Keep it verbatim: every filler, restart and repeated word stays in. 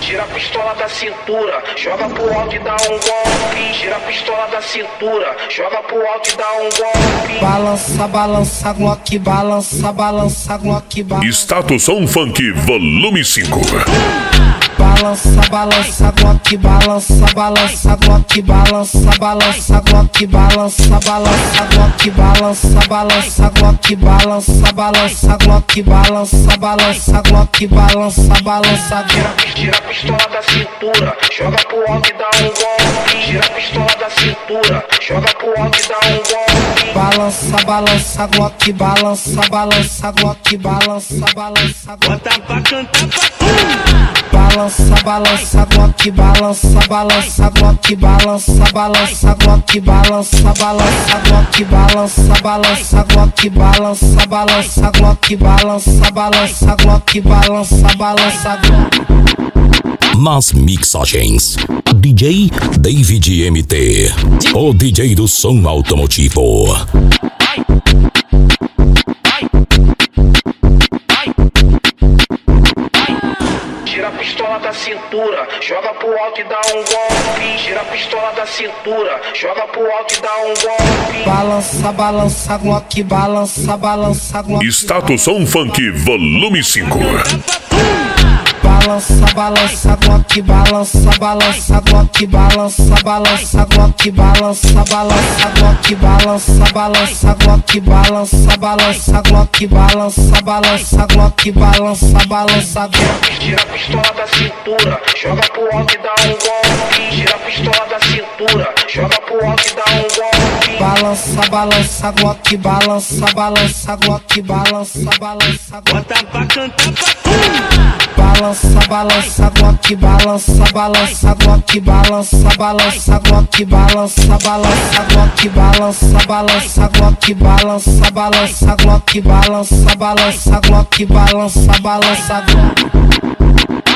Tira a pistola da cintura, joga pro alto e dá um golpe. Tira a pistola da cintura, joga pro alto e dá um golpe. Balança, balança, Glock, balança, balança, Glock, balança. Status Som Funk Volume cinco. Balança, balança, Glock, balança, balança, Glock, balança, balança, Glock, balança, balança, Glock, balança, balança, Glock, balança, balança, Glock, balança, balança, Glock, balança, balança. Tira a pistola da cintura, joga pro alto e dá um golpe. Tira a pistola da cintura, joga pro alto e dá um golpe. Balança, balança, Glock, balança, balança, Glock, balança, balança, bota pra cantar pra balança, balança, Glock, balança, balança, Glock, balança, balança, Glock, balança, balança, Glock, balança, balança, Glock, balança, balança, Glock, balança, balança, Glock, balança, balança. Nas mixagens, D J David M T, o D J do som automotivo. Tira a pistola da cintura, joga pro alto e dá um golpe. Tira a pistola da cintura, joga pro alto e dá um golpe. Balança, balança, Glock, balança, balança, Glock. Status Som Funk Volume cinco. Balança, balança, Glock, balança, balança, Glock, balança, balança, Glock, balança, balança, Glock, balança, balança, Glock, balança, balança, Glock, balança, balança, Glock, balança, balança. Tira a pistola da cintura, joga pro alto e dá um golpe. Tira a pistola da cintura, joga pro alto e dá um golpe. Balança, balança, Glock, balança, balança, Glock, balança, balança, bota pra cantar pra balança, balança, Glock, balança, balança, Glock, balança, balança, Glock, balança, balança, Glock, balança, balança, Glock, balança, balança, Glock, balança, balança, Glock, balança, balança.